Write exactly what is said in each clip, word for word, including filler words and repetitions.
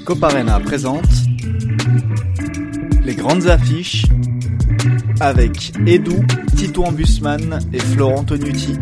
Coparena présente les grandes affiches avec Edu, Titouan Bussmann et Florent Tonuti.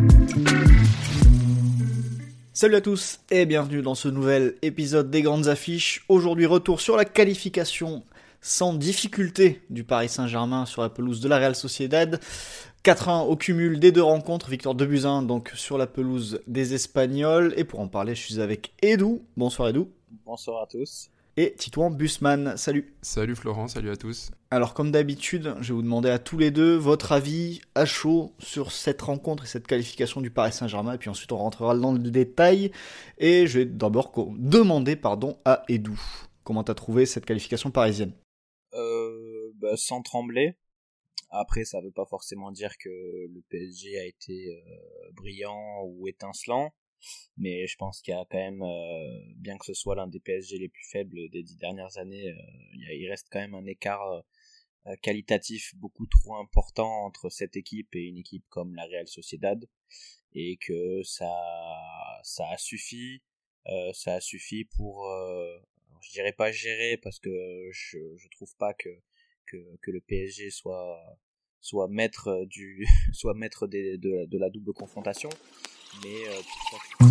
Salut à tous et bienvenue dans ce nouvel épisode des grandes affiches. Aujourd'hui, retour sur la qualification sans difficulté du Paris Saint-Germain sur la pelouse de la Real Sociedad. quatre un au cumul des deux rencontres, victoire deux buts à un donc sur la pelouse des Espagnols. Et pour en parler, je suis avec Edu. Bonsoir Edu. Bonsoir à tous. Et Titouan Bussmann. Salut. Salut Florent, salut à tous. Alors comme d'habitude, je vais vous demander à tous les deux votre avis à chaud sur cette rencontre et cette qualification du Paris Saint-Germain. Et puis ensuite on rentrera dans le détail. Et je vais d'abord demander pardon, à Edu. Comment t'as trouvé cette qualification parisienne ? euh, bah, Sans trembler. Après, ça veut pas forcément dire que le P S G a été euh, brillant ou étincelant, mais je pense qu'il y a quand même, euh, bien que ce soit l'un des P S G les plus faibles des dix dernières années, euh, il, y a, il reste quand même un écart euh, qualitatif beaucoup trop important entre cette équipe et une équipe comme la Real Sociedad, et que ça, ça a suffi, euh, ça a suffi pour, euh, je dirais pas gérer parce que je, je trouve pas que que, que le P S G soit soit maître du soit maître des, de, de la double confrontation, mais euh,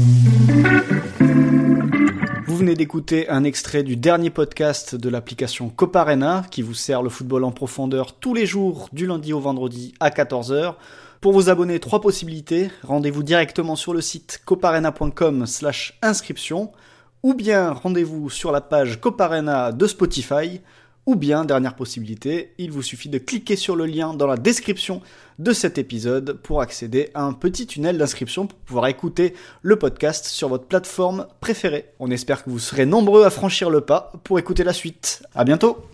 vous venez d'écouter un extrait du dernier podcast de l'application Coparena qui vous sert le football en profondeur tous les jours du lundi au vendredi à quatorze heures. Pour vous abonner, trois possibilités. Rendez-vous directement sur le site coparena point com slash inscription, ou bien rendez-vous sur la page Coparena de Spotify. Ou bien, dernière possibilité, il vous suffit de cliquer sur le lien dans la description de cet épisode pour accéder à un petit tunnel d'inscription pour pouvoir écouter le podcast sur votre plateforme préférée. On espère que vous serez nombreux à franchir le pas pour écouter la suite. À bientôt!